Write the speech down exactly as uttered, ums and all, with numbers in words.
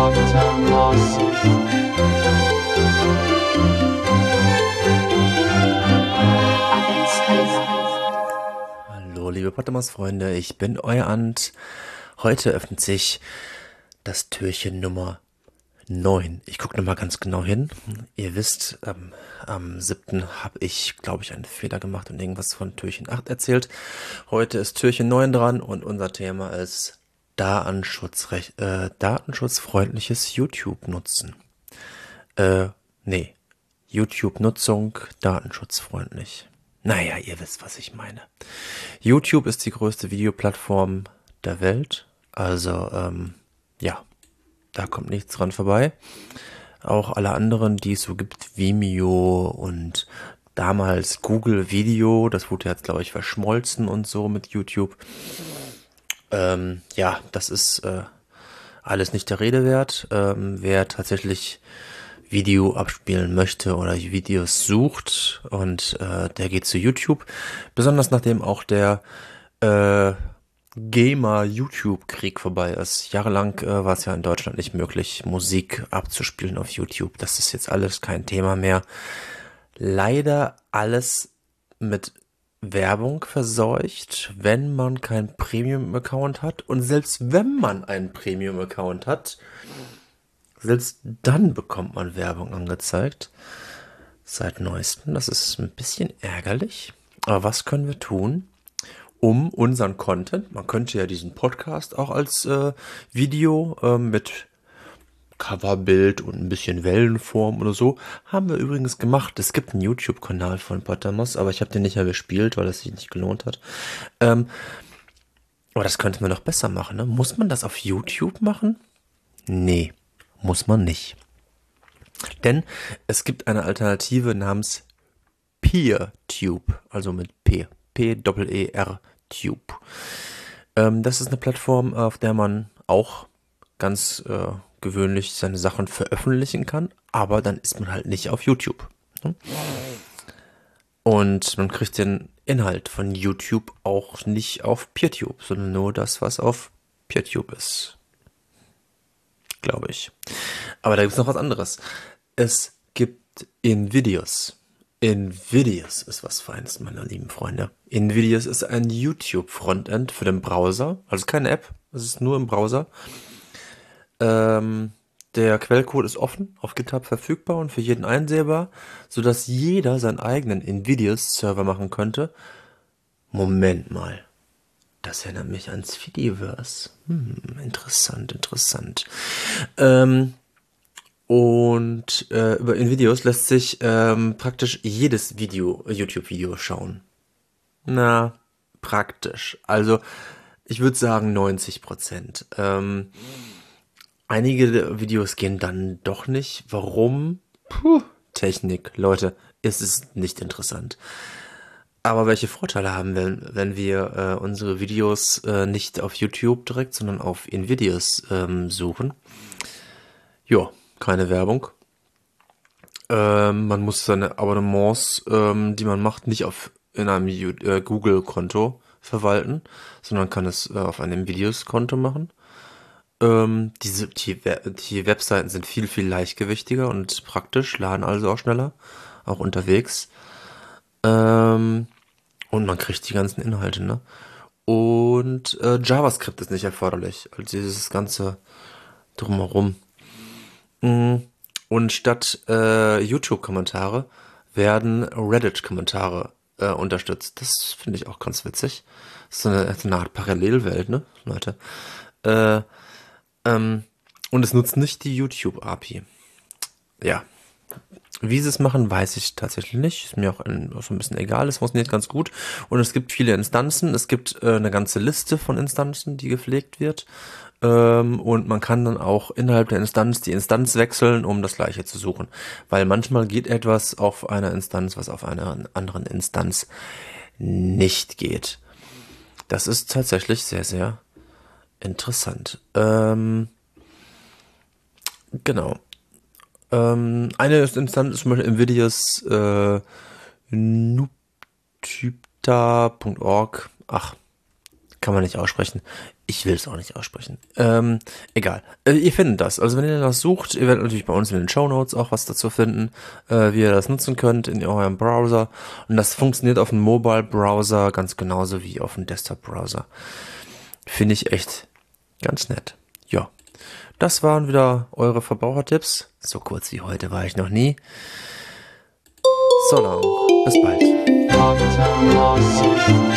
Pottermos. Hallo liebe Pottermos-Freunde, ich bin euer Ant. Heute öffnet sich das Türchen Nummer neun. Ich gucke nochmal ganz genau hin. Ihr wisst, ähm, am siebten habe ich, glaube ich, einen Fehler gemacht und irgendwas von Türchen acht erzählt. Heute ist Türchen neun dran und unser Thema ist Datenschutzrecht, äh, datenschutzfreundliches YouTube-Nutzen. Äh, nee, YouTube-Nutzung datenschutzfreundlich. Naja, ihr wisst, was ich meine. YouTube ist die größte Videoplattform der Welt. Also, ähm, ja, da kommt nichts dran vorbei. Auch alle anderen, die es so gibt, Vimeo und damals Google Video, das wurde jetzt, glaube ich, verschmolzen und so mit YouTube. Ähm, ja, das ist äh, alles nicht der Rede wert. Ähm, wer tatsächlich Video abspielen möchte oder Videos sucht und äh, der geht zu YouTube. Besonders nachdem auch der äh, Gamer-YouTube-Krieg vorbei ist. Jahrelang äh, war es ja in Deutschland nicht möglich, Musik abzuspielen auf YouTube. Das ist jetzt alles kein Thema mehr. Leider alles mit Werbung verseucht, wenn man keinen Premium-Account hat. Und selbst wenn man einen Premium-Account hat, selbst dann bekommt man Werbung angezeigt. Seit neuestem. Das ist ein bisschen ärgerlich. Aber was können wir tun, um unseren Content, man könnte ja diesen Podcast auch als äh, Video äh, mit Coverbild und ein bisschen Wellenform oder so, haben wir übrigens gemacht. Es gibt einen YouTube-Kanal von Pottermos, aber ich habe den nicht mehr bespielt, weil es sich nicht gelohnt hat. Ähm, aber das könnte man noch besser machen, ne? Muss man das auf YouTube machen? Nee, muss man nicht. Denn es gibt eine Alternative namens PeerTube, also mit P. P-E-E-R Tube. Ähm, das ist eine Plattform, auf der man auch ganz äh, gewöhnlich seine Sachen veröffentlichen kann, aber dann ist man halt nicht auf YouTube. Ne? Und man kriegt den Inhalt von YouTube auch nicht auf PeerTube, sondern nur das, was auf PeerTube ist. Glaube ich. Aber da gibt es noch was anderes. Es gibt InVideos. InVideos ist was Feines, meine lieben Freunde. InVideos ist ein YouTube-Frontend für den Browser. Also keine App, es ist nur im Browser. Ähm, der Quellcode ist offen, auf GitHub verfügbar und für jeden einsehbar, sodass jeder seinen eigenen InVideos-Server machen könnte. Moment mal. Das erinnert mich ans Fediverse. Hm, interessant, interessant. Ähm... Und äh, über InVideos lässt sich ähm, praktisch jedes Video, YouTube-Video schauen. Na, praktisch. Also, ich würde sagen neunzig Prozent. Ähm, einige Videos gehen dann doch nicht. Warum? Puh, Technik, Leute, es ist nicht interessant. Aber welche Vorteile haben wir, wenn wir äh, unsere Videos äh, nicht auf YouTube direkt, sondern auf InVideos ähm, suchen? Ja. Keine Werbung. Ähm, man muss seine Abonnements, ähm, die man macht, nicht auf in einem äh, Google-Konto verwalten, sondern kann es äh, auf einem Videos-Konto machen. Ähm, diese, die, die Webseiten sind viel, viel leichtgewichtiger und praktisch, laden also auch schneller, auch unterwegs. Ähm, und man kriegt die ganzen Inhalte, ne? Und äh, JavaScript ist nicht erforderlich, also dieses ganze Drumherum. Und statt äh, YouTube-Kommentare werden Reddit-Kommentare äh, unterstützt. Das finde ich auch ganz witzig. Das ist so eine, eine Art Parallelwelt, ne, Leute? Äh, ähm, und es nutzt nicht die YouTube-A P I. Ja. Wie sie es machen, weiß ich tatsächlich nicht. Ist mir auch, ein, auch so ein bisschen egal. Es funktioniert ganz gut. Und es gibt viele Instanzen. Es gibt äh, eine ganze Liste von Instanzen, die gepflegt wird. Ähm, und man kann dann auch innerhalb der Instanz die Instanz wechseln, um das Gleiche zu suchen. Weil manchmal geht etwas auf einer Instanz, was auf einer anderen Instanz nicht geht. Das ist tatsächlich sehr, sehr interessant. Ähm, genau. Ähm, eine Instanz ist zum Beispiel InVideos äh, noobtypta punkt org. Ach, kann man nicht aussprechen. Ich will es auch nicht aussprechen. Ähm, egal. Äh, ihr findet das. Also wenn ihr das sucht, ihr werdet natürlich bei uns in den Shownotes auch was dazu finden, äh, wie ihr das nutzen könnt in eurem Browser. Und das funktioniert auf dem Mobile-Browser ganz genauso wie auf dem Desktop-Browser. Finde ich echt ganz nett. Ja. Das waren wieder eure Verbrauchertipps. So kurz wie heute war ich noch nie. So lang. Bis bald.